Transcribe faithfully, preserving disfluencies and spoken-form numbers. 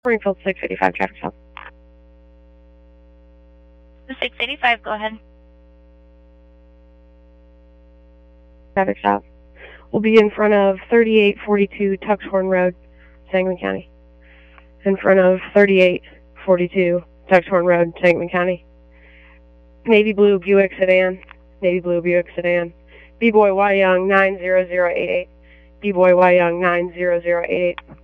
Springfield six eighty-five, traffic stop. six eighty-five, go ahead. Traffic stop. We'll be in front of thirty-eight forty-two Tuxhorn Road, Sangamon County. In front of thirty-eight forty-two Tuxhorn Road, Sangamon County. Navy blue Buick sedan. Navy blue Buick sedan. B-Boy Y Young nine zero zero eight eight. B-Boy Y Young nine zero zero eight eight.